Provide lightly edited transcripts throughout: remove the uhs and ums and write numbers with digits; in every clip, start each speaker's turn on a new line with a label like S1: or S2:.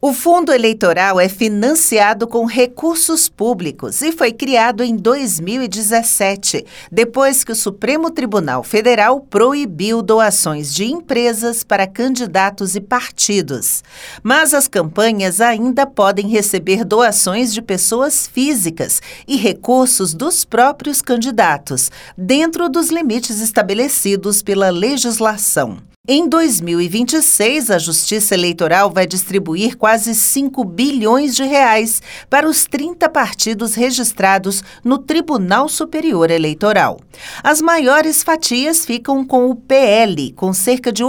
S1: O fundo eleitoral é financiado com recursos públicos e foi criado em 2017, depois que o Supremo Tribunal Federal proibiu doações de empresas para candidatos e partidos. Mas as campanhas ainda podem receber doações de pessoas físicas e recursos dos próprios candidatos, dentro dos limites estabelecidos pela legislação. Em 2026, a Justiça Eleitoral vai distribuir quase 5 bilhões de reais para os 30 partidos registrados no Tribunal Superior Eleitoral. As maiores fatias ficam com o PL, com cerca de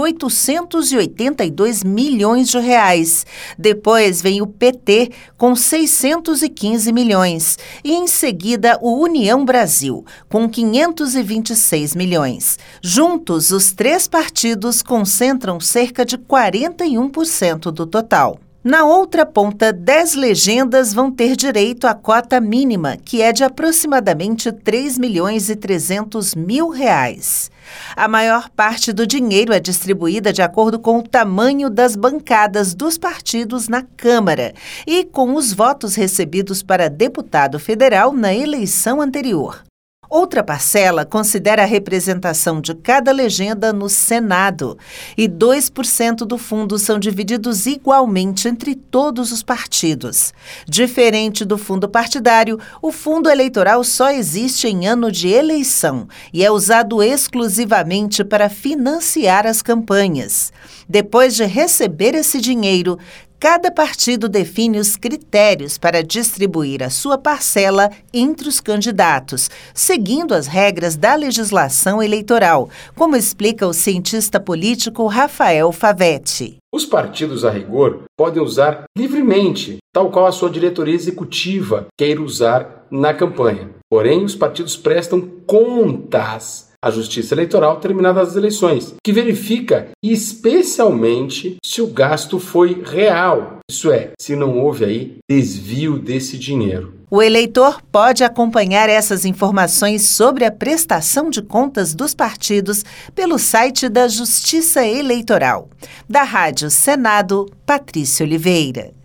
S1: 882 milhões de reais. Depois vem o PT, com 615 milhões. E em seguida, o União Brasil, com 526 milhões. Juntos, os três partidos concentram cerca de 41% do total. Na outra ponta, 10 legendas vão ter direito à cota mínima, que é de aproximadamente 3.300.000 reais. A maior parte do dinheiro é distribuída de acordo com o tamanho das bancadas dos partidos na Câmara e com os votos recebidos para deputado federal na eleição anterior. Outra parcela considera a representação de cada legenda no Senado e 2% do fundo são divididos igualmente entre todos os partidos. Diferente do fundo partidário, o fundo eleitoral só existe em ano de eleição e é usado exclusivamente para financiar as campanhas. Depois de receber esse dinheiro, cada partido define os critérios para distribuir a sua parcela entre os candidatos, seguindo as regras da legislação eleitoral, como explica o cientista político Rafael Favetti.
S2: Os partidos, a rigor, podem usar livremente, tal qual a sua diretoria executiva queira usar na campanha. Porém, os partidos prestam contas à Justiça Eleitoral terminadas as eleições, que verifica especialmente se o gasto foi real, isso é, se não houve aí desvio desse dinheiro.
S1: O eleitor pode acompanhar essas informações sobre a prestação de contas dos partidos pelo site da Justiça Eleitoral. Da Rádio Senado, Patrícia Oliveira.